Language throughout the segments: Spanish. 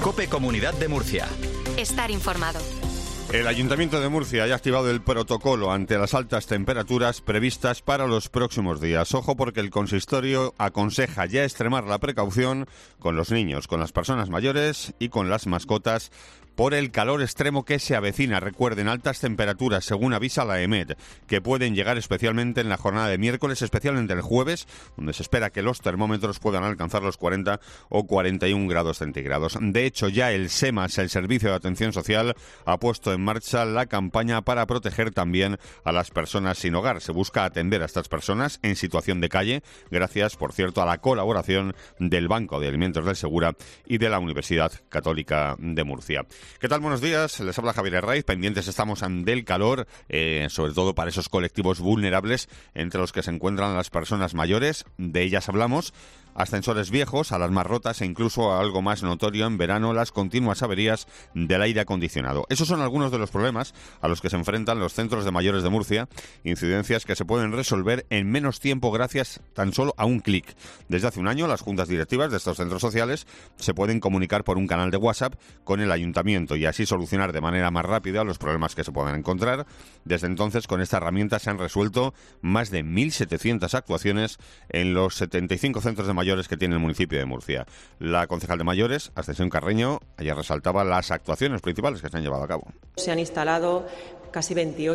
COPE Comunidad de Murcia. Estar informado. El Ayuntamiento de Murcia ha activado el protocolo ante las altas temperaturas previstas para los próximos días. Ojo, porque el consistorio aconseja ya extremar la precaución con los niños, con las personas mayores y con las mascotas por el calor extremo que se avecina. Recuerden, altas temperaturas, según avisa la EMET, que pueden llegar especialmente en la jornada de miércoles, especialmente el jueves, donde se espera que los termómetros puedan alcanzar los 40 o 41 grados centígrados. De hecho, ya el SEMAS, el Servicio de Atención Social, ha puesto en marcha la campaña para proteger también a las personas sin hogar. Se busca atender a estas personas en situación de calle, gracias, por cierto, a la colaboración del Banco de Alimentos del Segura y de la Universidad Católica de Murcia. ¿Qué tal? Buenos días, les habla Javier Herraiz. Pendientes estamos del calor, sobre todo para esos colectivos vulnerables, entre los que se encuentran las personas mayores. De ellas hablamos. Ascensores viejos, alarmas rotas e incluso algo más notorio en verano, las continuas averías del aire acondicionado. Esos son algunos de los problemas a los que se enfrentan los centros de mayores de Murcia, incidencias que se pueden resolver en menos tiempo gracias tan solo a un clic. Desde hace un año, las juntas directivas de estos centros sociales se pueden comunicar por un canal de WhatsApp con el ayuntamiento y así solucionar de manera más rápida los problemas que se puedan encontrar. Desde entonces, con esta herramienta se han resuelto más de 1.700 actuaciones en los 75 centros de mayores que tiene el municipio de Murcia. La concejal de mayores, Ascensión Carreño, ayer resaltaba las actuaciones principales que se han llevado a cabo. Se han instalado casi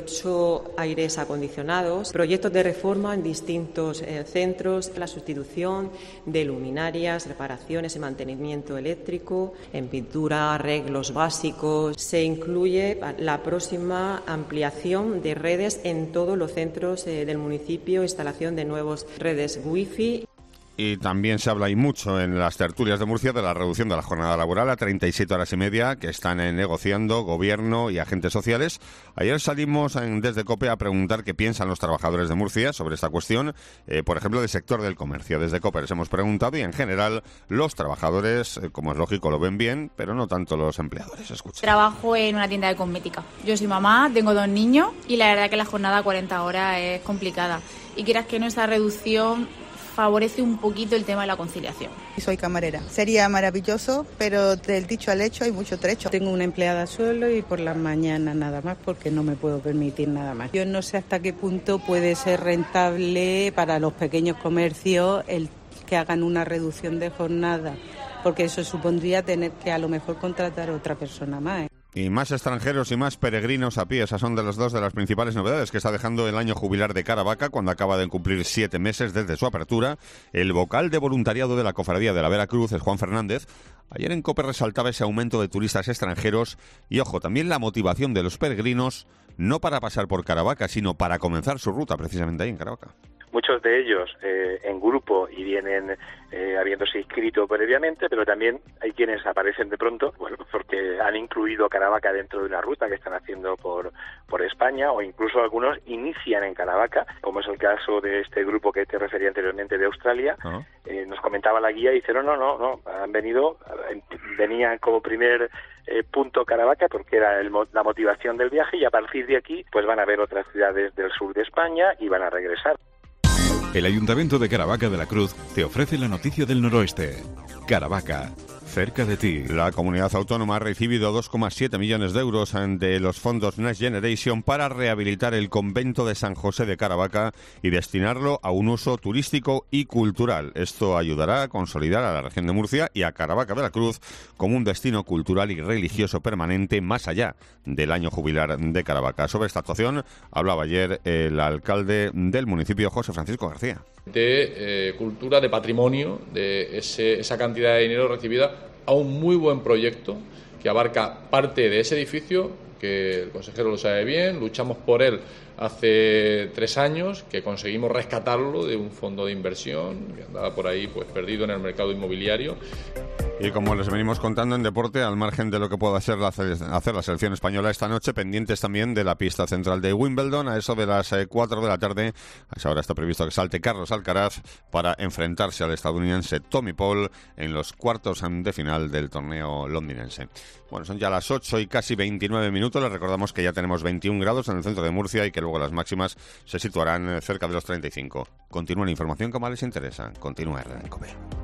28 aires acondicionados, proyectos de reforma en distintos centros, la sustitución de luminarias, reparaciones y mantenimiento eléctrico, en pintura, arreglos básicos. Se incluye la próxima ampliación de redes en todos los centros del municipio, instalación de nuevas redes wifi. Y también se habla y mucho en las tertulias de Murcia de la reducción de la jornada laboral a 37 horas y media que están negociando gobierno y agentes sociales. Ayer salimos desde COPE a preguntar qué piensan los trabajadores de Murcia sobre esta cuestión, por ejemplo, del sector del comercio. Desde COPE les hemos preguntado y en general los trabajadores, como es lógico, lo ven bien, pero no tanto los empleadores. Escuchen. Trabajo en una tienda de cosmética. Yo soy mamá, tengo 2 niños y la verdad que la jornada a 40 horas es complicada. Y quieras que no, esa reducción favorece un poquito el tema de la conciliación. Soy camarera. Sería maravilloso, pero del dicho al hecho hay mucho trecho. Tengo una empleada solo y por las mañanas nada más porque no me puedo permitir nada más. Yo no sé hasta qué punto puede ser rentable para los pequeños comercios el que hagan una reducción de jornada, porque eso supondría tener que a lo mejor contratar a otra persona más. Y más extranjeros y más peregrinos a pie. Esas son de las dos de las principales novedades que está dejando el año jubilar de Caravaca, cuando acaba de cumplir 7 meses desde su apertura. El vocal de voluntariado de la Cofradía de la Veracruz, es Juan Fernández. Ayer en COPE resaltaba ese aumento de turistas extranjeros y, ojo, también la motivación de los peregrinos, no para pasar por Caravaca, sino para comenzar su ruta precisamente ahí en Caravaca. Muchos de ellos en grupo y vienen habiéndose inscrito previamente, pero también hay quienes aparecen de pronto, bueno, porque han incluido Caravaca dentro de una ruta que están haciendo por España, o incluso algunos inician en Caravaca, como es el caso de este grupo que te refería anteriormente de Australia. Uh-huh. Nos comentaba la guía y dijeron no, venían como primer punto Caravaca porque era la motivación del viaje, y a partir de aquí pues van a ver otras ciudades del sur de España y van a regresar. El Ayuntamiento de Caravaca de la Cruz te ofrece la noticia del noroeste. Caravaca, cerca de ti. La comunidad autónoma ha recibido 2,7 millones de euros de los fondos Next Generation para rehabilitar el convento de San José de Caravaca y destinarlo a un uso turístico y cultural. Esto ayudará a consolidar a la región de Murcia y a Caravaca de la Cruz como un destino cultural y religioso permanente más allá del año jubilar de Caravaca. Sobre esta actuación hablaba ayer el alcalde del municipio, José Francisco García. De cultura, de patrimonio, de esa cantidad de dinero recibida a un muy buen proyecto que abarca parte de ese edificio, que el consejero lo sabe bien, luchamos por él hace 3 años, que conseguimos rescatarlo de un fondo de inversión que andaba por ahí pues perdido en el mercado inmobiliario. Y como les venimos contando en deporte, al margen de lo que pueda hacer la selección española esta noche, pendientes también de la pista central de Wimbledon, a eso de las 4 de la tarde. A esa hora está previsto que salte Carlos Alcaraz para enfrentarse al estadounidense Tommy Paul en los cuartos de final del torneo londinense. Bueno, son ya las 8 y casi 29 minutos. Les recordamos que ya tenemos 21 grados en el centro de Murcia y que luego las máximas se situarán cerca de los 35. Continúa la información que más les interesa. Continúa en COPE.